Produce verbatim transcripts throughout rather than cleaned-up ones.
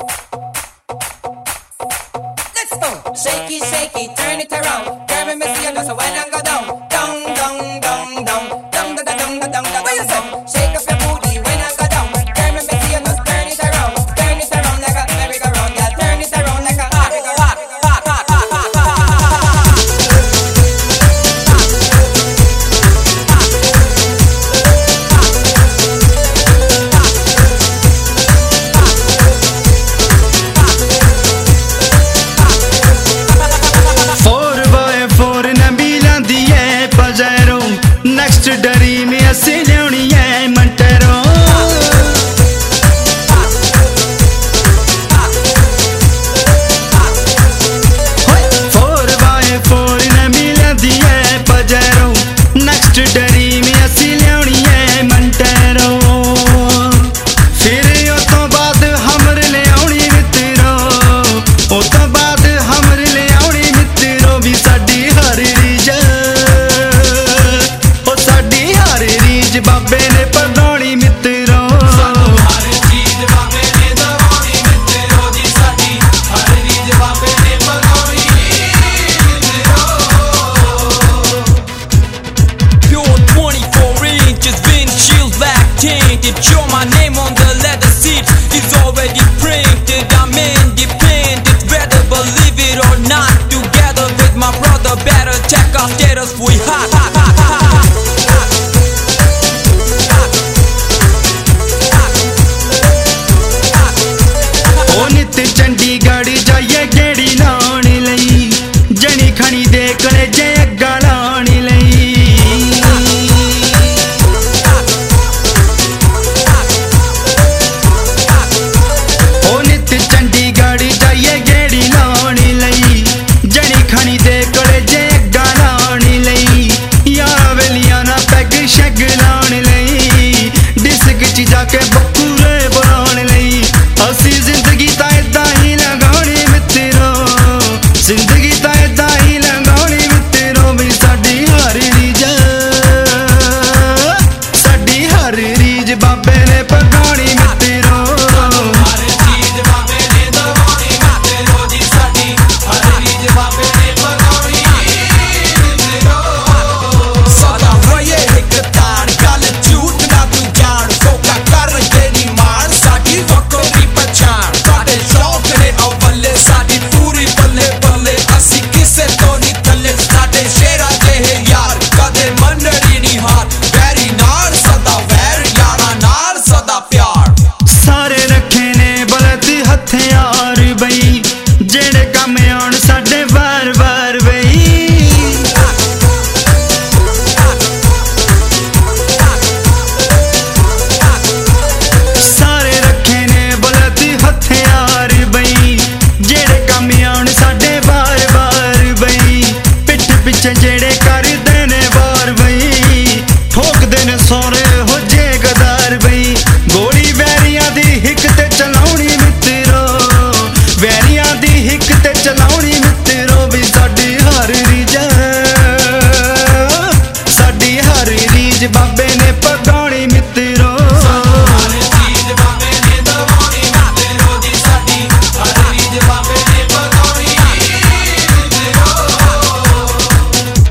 Let's go. Shake it, shake it, turn it around. Girl, let me see you just when I go down, down, down, down, down, down, down, down, down, down. What you say? Shake up your booty when I go down. Girl, let me see you just turn it around, turn it around like a merry-go-round. Yeah, turn it around like a hot, hot, hot, hot, hot, hot, hot, hot. Next डरी में असी लियानी है मंटरो four by four ने मिलदी है पजरो next डरी में असी लियानी है मंटरो फिर ओ तो बाद हमर ले आउनी मित्रो ओ तो बाद हमर ले आउनी मित्रो भी साडी हर रीज बाबे ने पधानी मित्रों हर चीज बाबे ने दवानी मित्रों दी साडी हर चीज बाबे ने पधानी मित्रों Pure twenty-four inches windshield back tinted. Show my name on the leather seat. It's already printed. I'm independent, whether believe it or not. Together with my brother, better check our status. We hot, hot, hot, hot. Chandigarh जाइए गेड़ी लाने लई जनी खनी दे कलेजे अग्गा लाने लई ओ नित चंडीगढ़ जाइए गेड़ी लाने लई जनी खनी दे कलेजे अग्गा लाने लई यार वेलिया ना पैग शैग लाने लई डिस्क च जाके बकूरे बनाने लई असी जिंदगी ता इदा ही लगानी मित्रों जिंदगी ता इदा ही लगानी मित्रों भी साडी हर रीज साडी हर रीज बाबे ने पगानी मित्रों हर चीज बाबे ने दवानी मित्रों जी साडी हर रीज बाबे ने पगानी मित्रों सदा रहे एक तार गल झूठ ना तू जान फोका कर तेरी मार साडी वक्री पहचान साडे शौक ने अव्वले साडी पूरी बल्ले बल्ले असी किसे तो नहीं थल्ले साडे शेरा जेहे यार कदे मनड़ी नहीं हार वैरी नाल सदा वैर यारा नाल सदा प्यार सारे रखे ने बलती हथियार बई जेड़े काम आउण साडे वार वार बई सारे रखे ने बलती हथियार बई जेड़े काम आउण साडे वार वार बई पिठ पिछे जेड़े करदे ने वार बई ठोकदे ने सोरे हो जे गदार बई गोली वैरियां दी हिक ते चलाउणी मित्रो वैरियां दी हिक ते चलाउणी मित्रो भी साडी हर रीज साडी हर रीज बाबे ने पगाणी मित्रो हर चीज बाबे ने दवानी मित्रो दी साडी हर रीज बाबे ने पगाणी मित्रो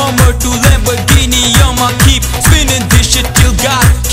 Hummer to Lamborghini, I'ma keep spinning this shit till God